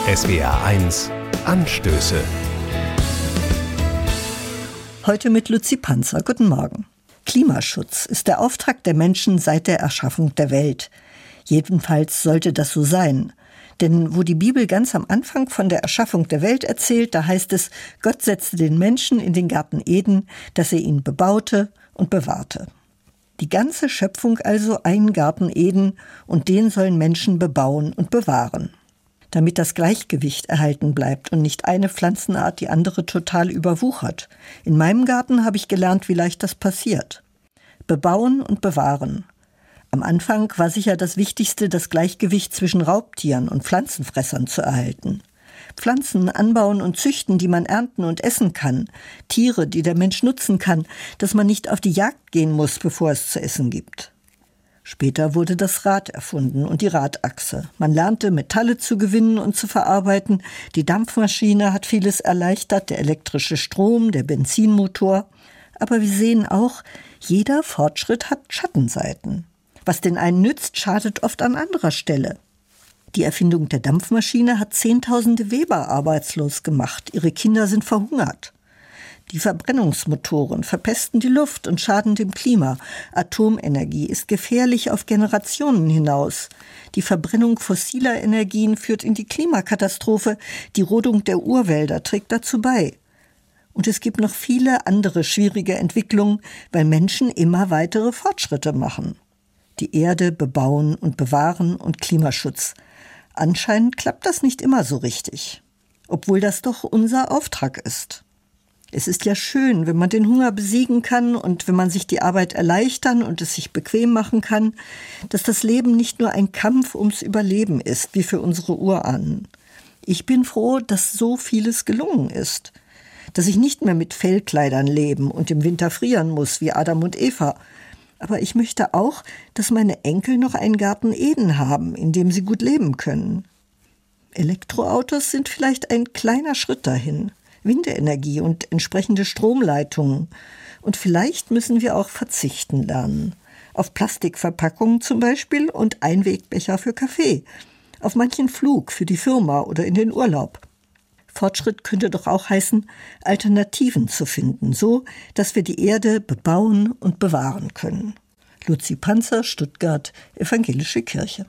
SWR1 Anstöße. Heute mit Luzi Panzer. Guten Morgen. Klimaschutz ist der Auftrag der Menschen seit der Erschaffung der Welt. Jedenfalls sollte das so sein. Denn wo die Bibel ganz am Anfang von der Erschaffung der Welt erzählt, da heißt es, Gott setzte den Menschen in den Garten Eden, dass er ihn bebaute und bewahrte. Die ganze Schöpfung also ein Garten Eden, und den sollen Menschen bebauen und bewahren. Damit das Gleichgewicht erhalten bleibt und nicht eine Pflanzenart die andere total überwuchert. In meinem Garten habe ich gelernt, wie leicht das passiert. Bebauen und bewahren. Am Anfang war sicher das Wichtigste, das Gleichgewicht zwischen Raubtieren und Pflanzenfressern zu erhalten. Pflanzen anbauen und züchten, die man ernten und essen kann. Tiere, die der Mensch nutzen kann, dass man nicht auf die Jagd gehen muss, bevor es zu essen gibt. Später wurde das Rad erfunden und die Radachse. Man lernte, Metalle zu gewinnen und zu verarbeiten. Die Dampfmaschine hat vieles erleichtert, der elektrische Strom, der Benzinmotor. Aber wir sehen auch, jeder Fortschritt hat Schattenseiten. Was den einen nützt, schadet oft an anderer Stelle. Die Erfindung der Dampfmaschine hat Zehntausende Weber arbeitslos gemacht. Ihre Kinder sind verhungert. Die Verbrennungsmotoren verpesten die Luft und schaden dem Klima. Atomenergie ist gefährlich auf Generationen hinaus. Die Verbrennung fossiler Energien führt in die Klimakatastrophe. Die Rodung der Urwälder trägt dazu bei. Und es gibt noch viele andere schwierige Entwicklungen, weil Menschen immer weitere Fortschritte machen. Die Erde bebauen und bewahren und Klimaschutz. Anscheinend klappt das nicht immer so richtig, obwohl das doch unser Auftrag ist. Es ist ja schön, wenn man den Hunger besiegen kann und wenn man sich die Arbeit erleichtern und es sich bequem machen kann, dass das Leben nicht nur ein Kampf ums Überleben ist, wie für unsere Urahnen. Ich bin froh, dass so vieles gelungen ist, dass ich nicht mehr mit Fellkleidern leben und im Winter frieren muss, wie Adam und Eva. Aber ich möchte auch, dass meine Enkel noch einen Garten Eden haben, in dem sie gut leben können. Elektroautos sind vielleicht ein kleiner Schritt dahin. Windenergie und entsprechende Stromleitungen. Und vielleicht müssen wir auch verzichten lernen. Auf Plastikverpackungen zum Beispiel und Einwegbecher für Kaffee. Auf manchen Flug für die Firma oder in den Urlaub. Fortschritt könnte doch auch heißen, Alternativen zu finden, so, dass wir die Erde bebauen und bewahren können. Luzi Panzer, Stuttgart, Evangelische Kirche.